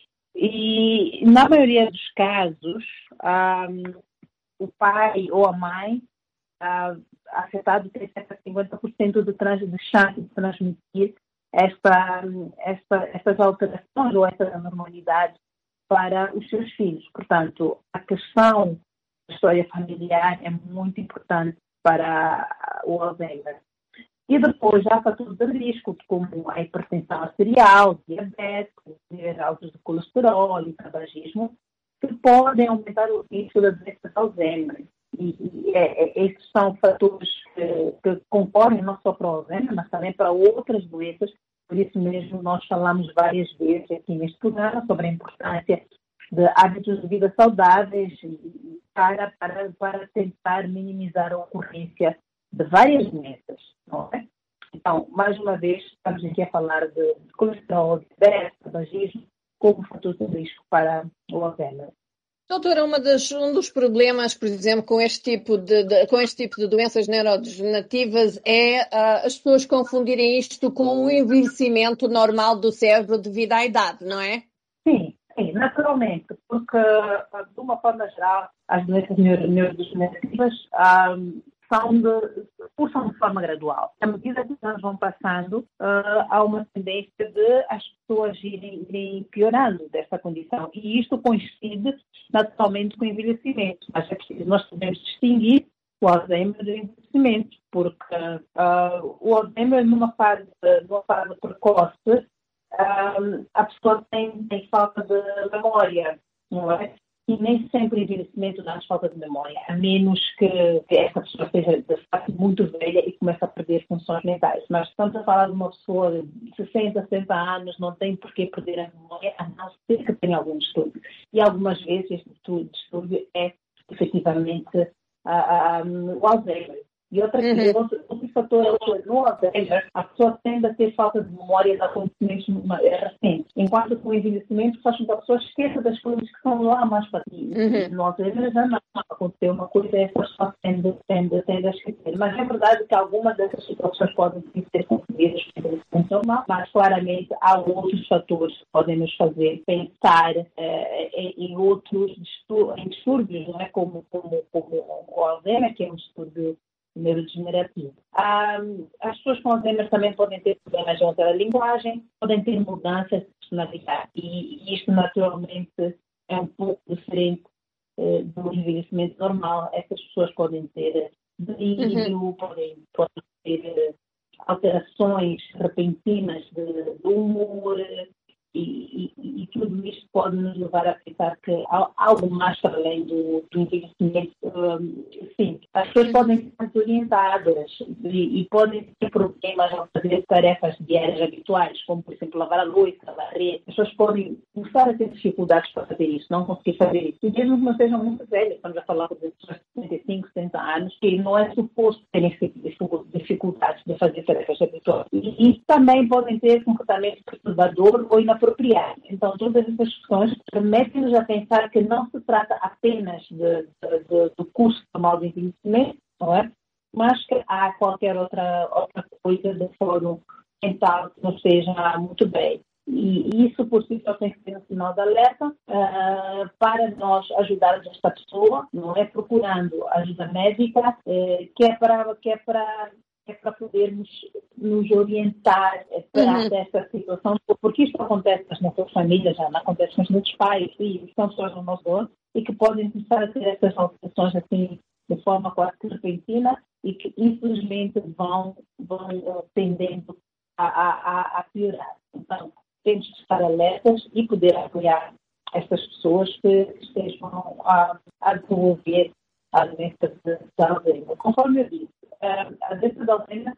E, na maioria dos casos, um, o pai ou a mãe uh, afetado tem cerca de cinquenta por cento de, trans, de chance de transmitir esta, esta, estas alterações ou estas anormalidades para os seus filhos. Portanto, a questão a história familiar é muito importante para o Alzheimer. E depois há fatores de risco, como a hipertensão arterial, diabetes, níveis altos de colesterol e tabagismo, que podem aumentar o risco da doença de Alzheimer. E, e é, é, esses são fatores que, que concorrem não só para o Alzheimer, mas também para outras doenças. Por isso mesmo nós falamos várias vezes aqui neste programa sobre a importância de hábitos de vida saudáveis para, para, para tentar minimizar a ocorrência de várias doenças, não é? Então, mais uma vez, estamos aqui a falar de colesterol, diabetes, tabagismo, como fator de risco para o Alzheimer. Doutora, uma das, um dos problemas, por exemplo, com este tipo de, de, com este tipo de doenças neurodegenerativas é uh, as pessoas confundirem isto com o envelhecimento normal do cérebro devido à idade, não é? Sim. Sim, naturalmente, porque, de uma forma geral, as doenças neurodegenerativas um, são de, são de forma gradual. À medida que os anos vão passando, uh, há uma tendência de as pessoas irem, irem piorando desta condição. E isto coincide naturalmente com o envelhecimento. Mas é preciso, nós podemos distinguir o Alzheimer do envelhecimento, porque uh, o Alzheimer, numa fase, numa fase precoce, uh, a pessoa tem, tem falta de memória, não é? E nem sempre o envelhecimento dá falta de memória, a menos que, que essa pessoa seja de facto muito velha e comece a perder funções mentais. Mas estamos a falar de uma pessoa de sessenta, setenta anos, não tem por que perder a memória, a não ser que tenha algum distúrbio. E algumas vezes este distúrbio é efetivamente uh, um, o Alzheimer. E outra coisa, uhum. outro, outro fator é no Alzheimer, a pessoa tende a ter falta de memória de acontecimentos recentes, enquanto que o envelhecimento faz com que a pessoa esqueça das coisas que são lá mais para ti. Uhum. No Alzheimer já não aconteceu uma coisa, essa pessoa tende, tende, tende a esquecer. Mas é verdade que algumas dessas situações podem ser confundidas com o envelhecimento normal, mas claramente há outros fatores que podem nos fazer pensar eh, em outros em distúrbios, não é? como, como, como o Alzheimer, que é um distúrbio neurodegenerativo. Ah, as pessoas com Alzheimer também podem ter problemas de outra linguagem, podem ter mudanças de personalidade. E, e isto, naturalmente, é um pouco diferente eh, do envelhecimento normal. Essas pessoas podem ter delírio, uhum. podem, podem ter alterações repentinas de, de humor, e, e, e tudo isto pode nos levar a pensar que há algo mais para além do, do envelhecimento. Um, sim, as pessoas podem ser desorientadas e, e podem ter problemas ao fazer tarefas diárias habituais, como, por exemplo, lavar a louça, varrer. As pessoas podem começar a ter dificuldades para fazer isso, não conseguir fazer isso. E mesmo que não sejam muito velhas, estamos a falar de pessoas de sessenta e cinco, setenta anos, que não é suposto terem dificuldades de fazer tarefas habituais. E isso também podem ter comportamento perturbador ou inapropriado. Então, todas essas questões permitem-nos a pensar que não se trata apenas de, de, de, do custo normal do envelhecimento, não é? Mas que há qualquer outra, outra coisa de fórum mental que não esteja muito bem. E isso, por si só, tem que ser um sinal de alerta uh, para nós ajudarmos esta pessoa, não é? Procurando ajuda médica, eh, que é para... Que é para é para podermos nos orientar perante uhum. esta situação, porque isto acontece nas nossas famílias, já não acontece nos nossos pais, filhos, são pessoas no nosso dono, e que podem começar a ter estas alterações assim, de forma quase que repentina, e que infelizmente vão, vão tendendo a, a, a piorar. Então, temos que estar alertas e poder apoiar estas pessoas que estejam a, a desenvolver a doença de Alzheimer. Conforme eu disse, a doença de Alzheimer,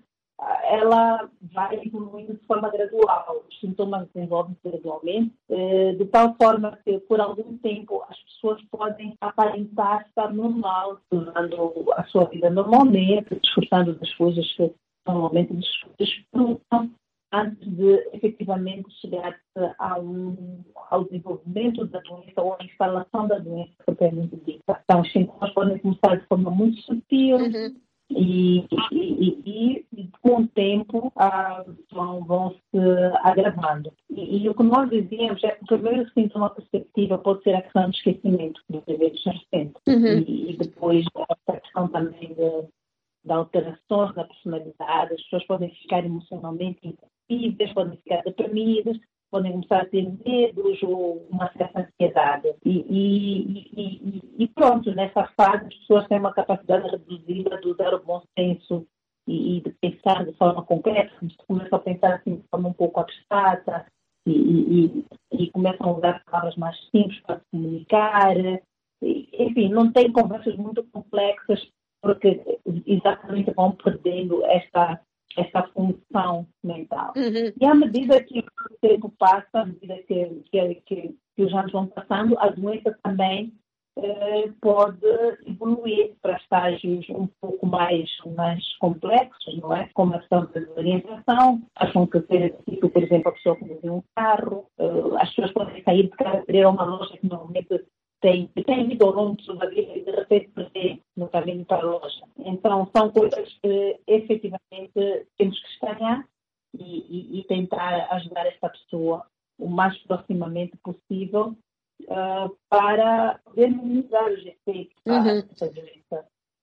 ela vai evoluindo de forma gradual. Os sintomas desenvolvem-se gradualmente, de tal forma que, por algum tempo, as pessoas podem aparentar estar normal, usando a sua vida normalmente, desfrutando das coisas que normalmente desfrutam, antes de efetivamente chegar ao, ao desenvolvimento da doença ou à instalação da doença propriamente dita. Então, os sintomas podem começar de forma muito sutil, uhum. E, e, e, e com o tempo ah, vão, vão se agravando. E, e o que nós dizíamos é que o primeiro sintoma perceptível pode ser a questão do esquecimento, dos eventos recentes. Uhum. E, e depois a questão também de, de alterações da personalidade. As pessoas podem ficar emocionalmente insensíveis, podem ficar deprimidas, podem começar a ter medos ou uma certa ansiedade. E, e, e, e pronto, nessa fase as pessoas têm uma capacidade reduzida de usar o bom senso e, e de pensar de forma concreta, começam a pensar assim de forma um pouco abstrata e, e, e começam a usar palavras mais simples para se comunicar. E, enfim, não têm conversas muito complexas porque exatamente vão perdendo esta essa função mental. Uhum. E à medida que o tempo passa, à medida que, que, que, que os anos vão passando, a doença também eh, pode evoluir para estágios um pouco mais, mais complexos, não é? Como a questão da orientação, acham que, tipo, por exemplo, a pessoa conduzir um carro, uh, as pessoas podem sair de casa para ir a uma loja que normalmente tem, tem ido ao longo de sua vida e de repente perder no caminho para a loja. Então, são coisas que efetivamente temos que escanear e, e, e tentar ajudar esta pessoa o mais proximamente possível uh, para poder minimizar os efeitos uhum. dessa doença.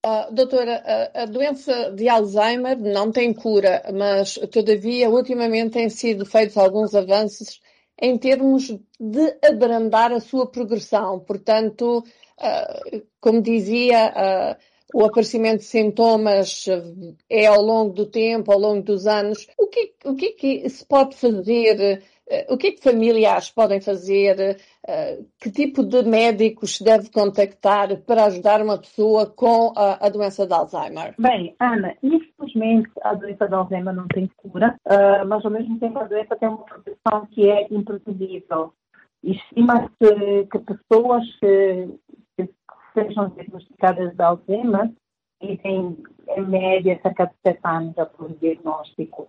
Uh, doutora, a, a doença de Alzheimer não tem cura, mas, todavia, ultimamente têm sido feitos alguns avanços em termos de abrandar a sua progressão. Portanto, uh, como dizia, uh, o aparecimento de sintomas é ao longo do tempo, ao longo dos anos. O que, o que é que se pode fazer? Uh, o que é que familiares podem fazer? Uh, que tipo de médicos se deve contactar para ajudar uma pessoa com a, a doença de Alzheimer? Bem, Ana, infelizmente a doença de Alzheimer não tem cura, uh, mas ao mesmo tempo a doença tem uma progressão que é imprevisível. Estima-se que pessoas que, que sejam diagnosticadas de Alzheimer vivem em média cerca de sete anos após o diagnóstico.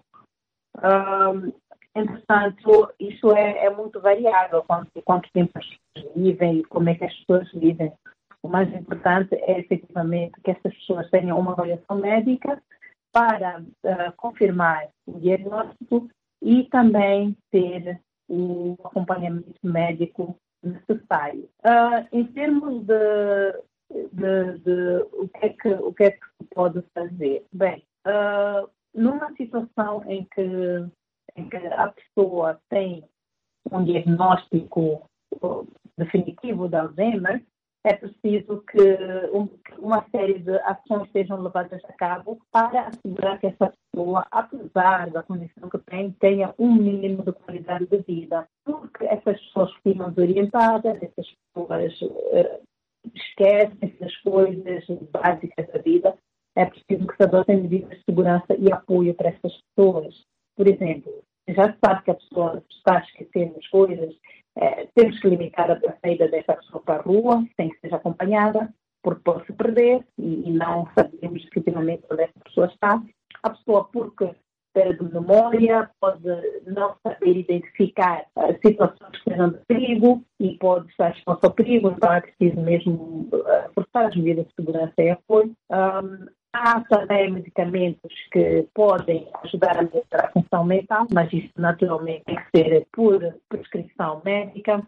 Um, Entretanto, isso é, é muito variável, quanto, quanto tempo as pessoas vivem e como é que as pessoas vivem. O mais importante é, efetivamente, que essas pessoas tenham uma avaliação médica para uh, confirmar o diagnóstico e também ter o acompanhamento médico necessário. Uh, em termos de, de, de o, que é que, o que é que se pode fazer? Bem, uh, numa situação em que em que a pessoa tem um diagnóstico definitivo de Alzheimer, é preciso que um, uma série de ações sejam levadas a cabo para assegurar que essa pessoa, apesar da condição que tem, tenha um mínimo de qualidade de vida. Porque essas pessoas ficam desorientadas, essas pessoas uh, esquecem das coisas básicas da vida. É preciso que se adotem medidas de segurança e apoio para essas pessoas. Por exemplo, já se sabe que a pessoa está a esquecer as coisas, é, temos que limitar a saída dessa pessoa para a rua, sem que seja acompanhada, porque pode se perder e, e não sabemos efetivamente onde essa pessoa está. A pessoa, porque perde memória, pode não saber identificar uh, situações que sejam de perigo e pode estar exposta ao perigo, então é preciso mesmo uh, forçar as medidas de segurança e apoio. Um, Há também medicamentos que podem ajudar a melhorar a função mental, mas isso naturalmente tem que ser por prescrição médica.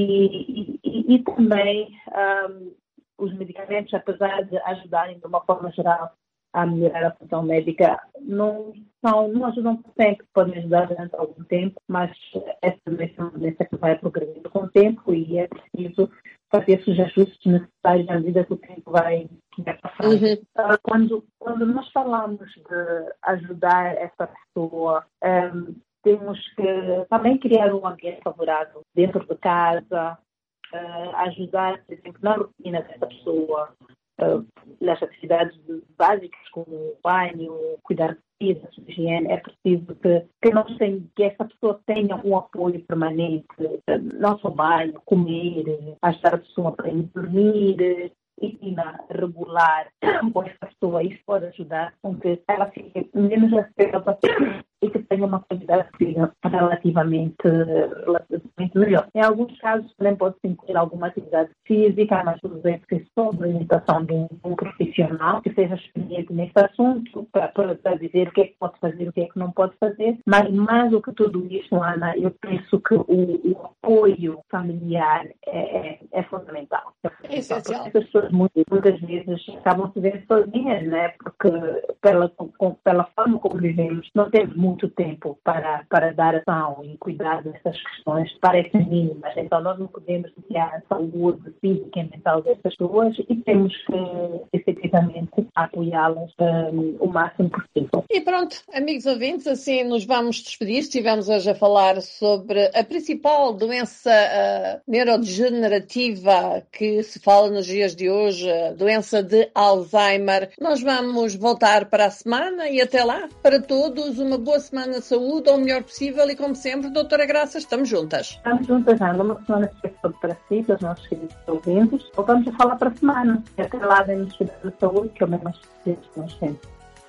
E, e, e também um, os medicamentos, apesar de ajudarem de uma forma geral a melhorar a função médica, não, são, não ajudam sempre, podem ajudar durante algum tempo, mas essa doença é uma doença que vai progredindo com o tempo e é preciso fazer os ajustes necessários à medida que o tempo vai, vai passar. Uhum. Quando, quando nós falamos de ajudar essa pessoa, um, temos que também criar um ambiente favorável dentro de casa, uh, ajudar, por exemplo, na rotina dessa pessoa, uh, nas atividades básicas como banho, cuidar de vida, higiene. É preciso que, que, nós tenham, que essa pessoa tenha um apoio permanente, não só banho, comer, ajudar a pessoa para ir dormir, rotina regular com essa pessoa. Isso pode ajudar com que ela fique menos afetada e que tenha uma qualidade de vida relativamente, relativamente melhor. Em alguns casos também pode-se incluir alguma atividade física, mas tudo bem que sob a orientação de um, um profissional que seja experiente nesse assunto para, para, para dizer o que é que pode fazer e o que é que não pode fazer. Mas mais do que tudo isso, Ana, eu penso que o, o apoio familiar é, é, é fundamental. É fundamental. É essencial. As pessoas muitas, muitas vezes acabam se vendo sozinhas, né? Porque pela, com, pela forma como vivemos, não temos muito tempo para, para dar ação e cuidar dessas questões, parecem mínimas. Então nós não podemos desviar a saúde física e mental dessas pessoas e temos que efetivamente apoiá-las um, o máximo possível. E pronto, amigos ouvintes, assim nos vamos despedir. Estivemos hoje a falar sobre a principal doença uh, neurodegenerativa que se fala nos dias de hoje, a doença de Alzheimer. Nós vamos voltar para a semana e até lá, para todos, uma boa semana de saúde, ou o melhor possível, e como sempre, doutora Graça, estamos juntas. Estamos juntas, Ana. Uma semana especial para si, para os nossos queridos ouvintes. Voltamos a falar para a semana. E até lá, demos cuidado da saúde, que é o mesmo que nós temos.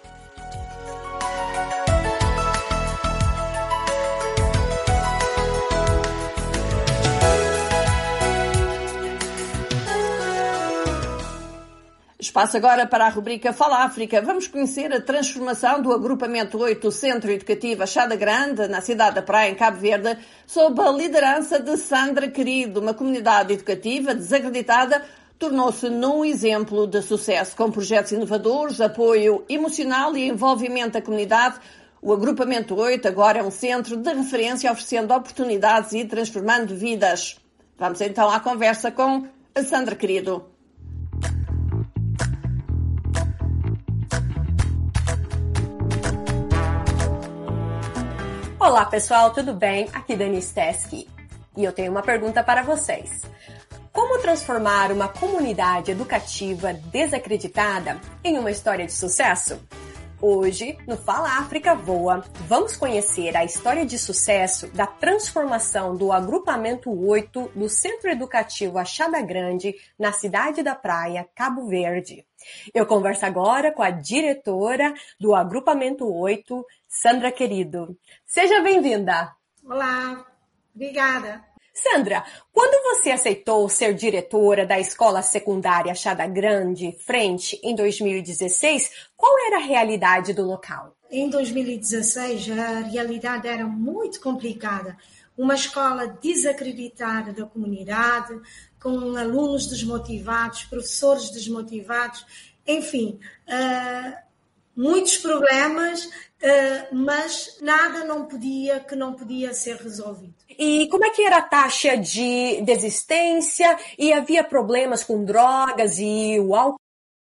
Espaço agora para a rubrica Fala África. Vamos conhecer a transformação do agrupamento oito Centro Educativo Achada Grande, na cidade da Praia, em Cabo Verde, sob a liderança de Sandra Querido, uma comunidade educativa desacreditada tornou-se num exemplo de sucesso. Com projetos inovadores, apoio emocional e envolvimento da comunidade, o Agrupamento oito agora é um centro de referência, oferecendo oportunidades e transformando vidas. Vamos então à conversa com a Sandra Querido. Olá pessoal, tudo bem? Aqui Dani Steski. E eu tenho uma pergunta para vocês. Como transformar uma comunidade educativa desacreditada em uma história de sucesso? Hoje, no Fala África Voa, vamos conhecer a história de sucesso da transformação do Agrupamento oito do Centro Educativo Achada Grande, na cidade da Praia, Cabo Verde. Eu converso agora com a diretora do Agrupamento oito, Sandra Querido. Seja bem-vinda! Olá, obrigada! Sandra, quando você aceitou ser diretora da Escola Secundária Achada Grande, Frente, em dois mil e dezesseis, qual era a realidade do local? Em dois mil e dezesseis, a realidade era muito complicada. Uma escola desacreditada da comunidade, com alunos desmotivados, professores desmotivados, enfim, uh, muitos problemas, uh, mas nada não podia, que não podia ser resolvido. E como é que era a taxa de desistência? E havia problemas com drogas e o álcool?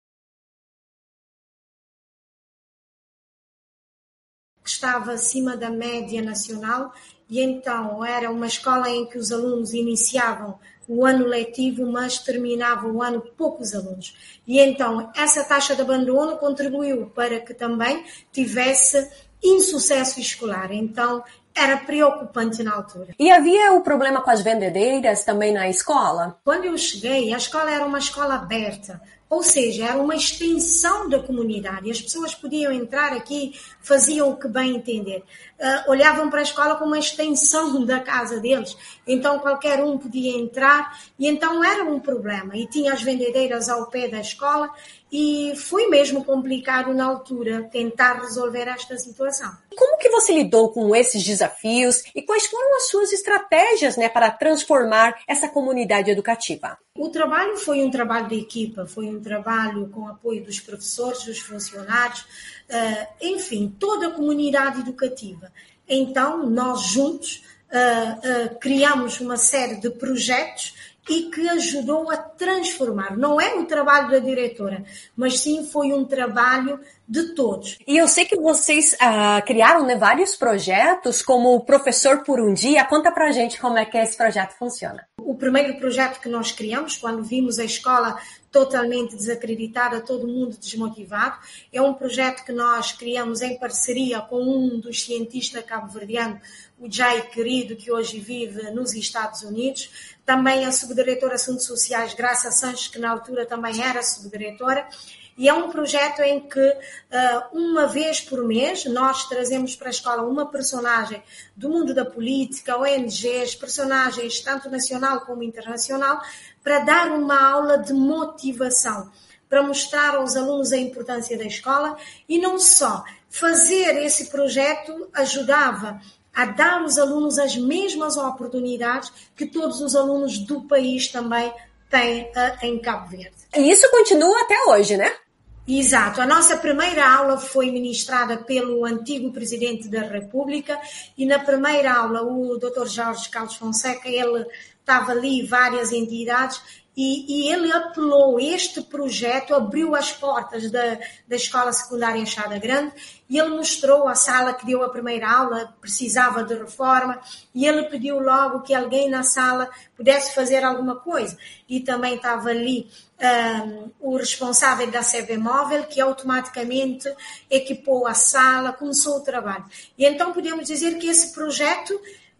Estava acima da média nacional e então era uma escola em que os alunos iniciavam o ano letivo, mas terminavam o ano poucos alunos. E então essa taxa de abandono contribuiu para que também tivesse insucesso escolar. Então era preocupante na altura. E havia o problema com as vendedeiras também na escola? Quando eu cheguei, a escola era uma escola aberta, ou seja, era uma extensão da comunidade. As pessoas podiam entrar aqui, faziam o que bem entender. Uh, olhavam para a escola como uma extensão da casa deles. Então qualquer um podia entrar e então era um problema. E tinha as vendedeiras ao pé da escola e foi mesmo complicado na altura tentar resolver esta situação. Como que você lidou com esses desafios e quais foram as suas estratégias, né, para transformar essa comunidade educativa? O trabalho foi um trabalho de equipa, foi um trabalho com apoio dos professores, dos funcionários, uh, enfim, toda a comunidade educativa. Então, nós juntos uh, uh, criamos uma série de projetos e que ajudou a transformar. Não é um trabalho da diretora, mas sim foi um trabalho de todos. E eu sei que vocês uh, criaram, né, vários projetos, como o Professor por um Dia. Conta pra gente como é que esse projeto funciona. O primeiro projeto que nós criamos, quando vimos a escola totalmente desacreditada, todo mundo desmotivado, é um projeto que nós criamos em parceria com um dos cientistas cabo-verdianos, o Jai Querido, que hoje vive nos Estados Unidos. Também a subdiretora de Assuntos Sociais, Graça Sanches, que na altura também era subdiretora. E é um projeto em que, uma vez por mês, nós trazemos para a escola uma personagem do mundo da política, O N Gs, personagens tanto nacional como internacional, para dar uma aula de motivação, para mostrar aos alunos a importância da escola e não só. Fazer esse projeto ajudava a dar aos alunos as mesmas oportunidades que todos os alunos do país também têm uh, em Cabo Verde. E isso continua até hoje, né? Exato. A nossa primeira aula foi ministrada pelo antigo Presidente da República e na primeira aula o doutor Jorge Carlos Fonseca, ele estava ali, várias entidades, e, e ele apelou, este projeto abriu as portas da, da Escola Secundária Achada Grande e ele mostrou a sala que deu a primeira aula, precisava de reforma e ele pediu logo que alguém na sala pudesse fazer alguma coisa. E também estava ali um, o responsável da C B Móvel, que automaticamente equipou a sala, começou o trabalho. E então podemos dizer que esse projeto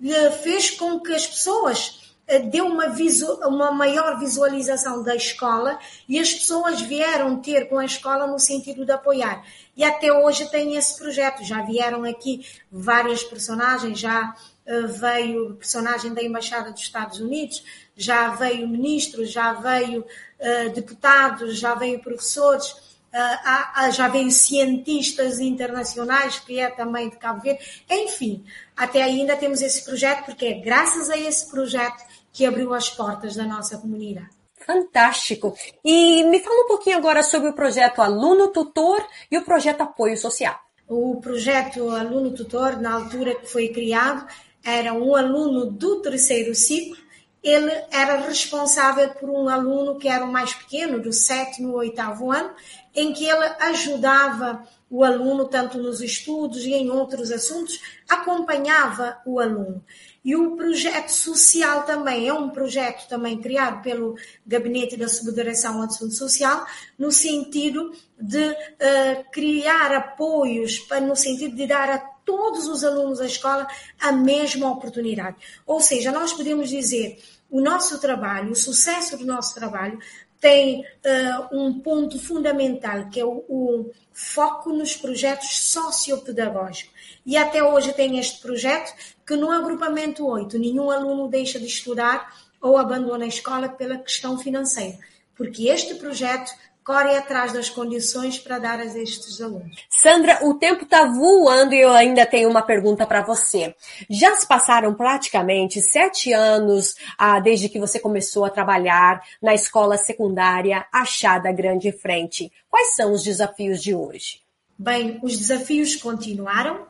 fez com que as pessoas deu uma, visu, uma maior visualização da escola e as pessoas vieram ter com a escola no sentido de apoiar. E até hoje tem esse projeto. Já vieram aqui várias personagens, já uh, veio personagem da Embaixada dos Estados Unidos, já veio ministro, já veio uh, deputados, já veio professores, uh, há, há, já veio cientistas internacionais, que é também de Cabo Verde. Enfim, até ainda temos esse projeto, porque é graças a esse projeto que abriu as portas da nossa comunidade. fantástico. E me fala um pouquinho agora sobre o projeto Aluno Tutor e o projeto Apoio Social. O projeto Aluno Tutor, na altura que foi criado, era um aluno do terceiro ciclo. Ele era responsável por um aluno que era o mais pequeno, do sétimo ou oitavo ano, em que ele ajudava o aluno tanto nos estudos e em outros assuntos, acompanhava o aluno. E o projeto social também é um projeto também criado pelo Gabinete da Subdireção de Assunto Social, no sentido de uh, criar apoios, para, no sentido de dar a todos os alunos da escola a mesma oportunidade. Ou seja, nós podemos dizer, o nosso trabalho, o sucesso do nosso trabalho, tem uh, um ponto fundamental, que é o, o foco nos projetos sociopedagógicos. E até hoje tem este projeto que no agrupamento oito nenhum aluno deixa de estudar ou abandona a escola pela questão financeira, porque este projeto corre atrás das condições para dar a estes alunos. Sandra, o tempo está voando e eu ainda tenho uma pergunta para você. Já se passaram praticamente sete anos ah, desde que você começou a trabalhar na escola secundária Achada Grande Frente. Quais são os desafios de hoje? Bem, os desafios continuaram.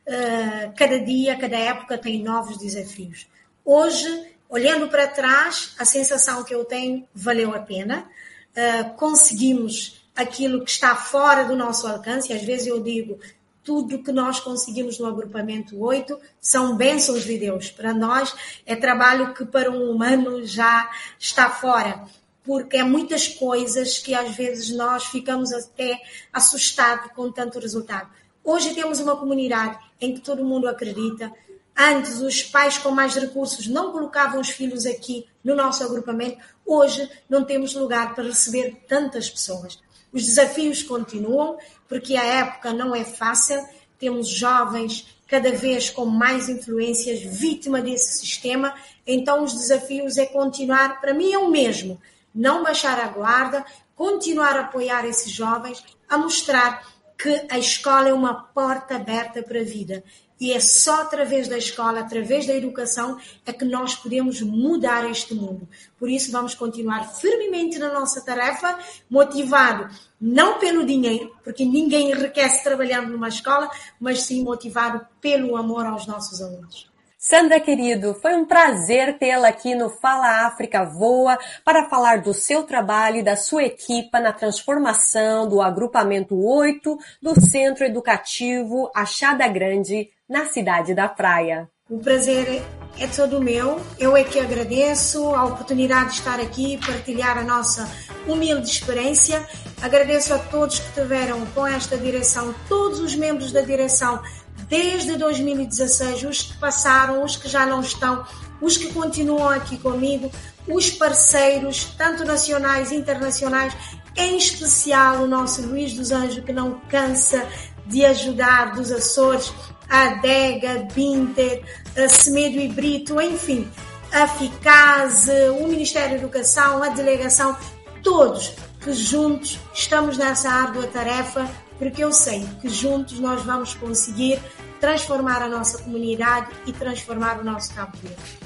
Uh, cada dia, cada época tem novos desafios. Hoje, olhando para trás, a sensação que eu tenho valeu a pena. Uh, conseguimos aquilo que está fora do nosso alcance. Às vezes eu digo, tudo que nós conseguimos no agrupamento oito são bênçãos de Deus. Para nós é trabalho que para um humano já está fora, porque é muitas coisas que às vezes nós ficamos até assustados com tanto resultado. Hoje temos uma comunidade em que todo mundo acredita. Antes, os pais com mais recursos não colocavam os filhos aqui no nosso agrupamento. Hoje, não temos lugar para receber tantas pessoas. Os desafios continuam, porque a época não é fácil. Temos jovens cada vez com mais influências, vítima desse sistema. Então, os desafios é continuar, para mim é o mesmo, não baixar a guarda, continuar a apoiar esses jovens, a mostrar que a escola é uma porta aberta para a vida. E é só através da escola, através da educação, é que nós podemos mudar este mundo. Por isso, vamos continuar firmemente na nossa tarefa, motivado não pelo dinheiro, porque ninguém enriquece trabalhando numa escola, mas sim motivado pelo amor aos nossos alunos. Sandra, querido, foi um prazer tê-la aqui no Fala África Voa para falar do seu trabalho e da sua equipa na transformação do agrupamento oito do Centro Educativo Achada Grande, na cidade da Praia. O prazer é todo meu. Eu é que agradeço a oportunidade de estar aqui e partilhar a nossa humilde experiência. Agradeço a todos que estiveram com esta direção, todos os membros da direção, desde dois mil e dezesseis, os que passaram, os que já não estão, os que continuam aqui comigo, os parceiros, tanto nacionais e internacionais, em especial o nosso Luís dos Anjos, que não cansa de ajudar, dos Açores, a Adega, Binter, a Semedo e Brito, enfim, a FICASE, o Ministério da Educação, a Delegação, todos que juntos estamos nessa árdua tarefa, porque eu sei que juntos nós vamos conseguir transformar a nossa comunidade e transformar o nosso Cabo Verde.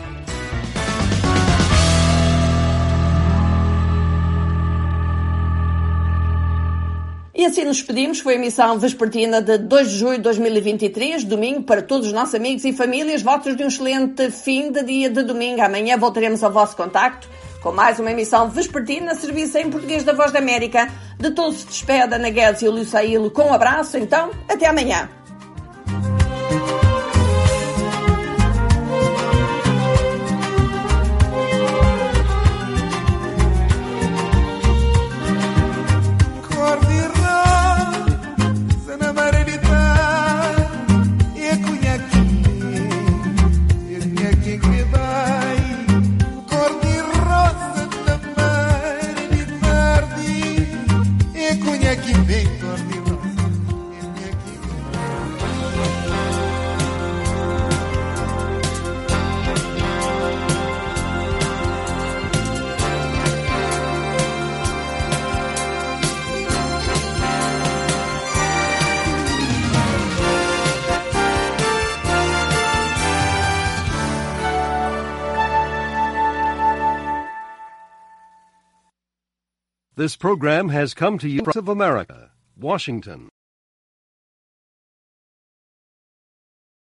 E assim nos despedimos. Foi a emissão vespertina de dois de julho de dois mil e vinte e três, domingo, para todos os nossos amigos e famílias. Votos de um excelente fim de dia de domingo. Amanhã voltaremos ao vosso contacto com mais uma emissão vespertina, serviço em português da Voz da América. De todos se despede Ana Guedes e o Luís Saílo com um abraço. Então, até amanhã. Aqui vem cor de rosa, aqui This program has come to you from America, Washington.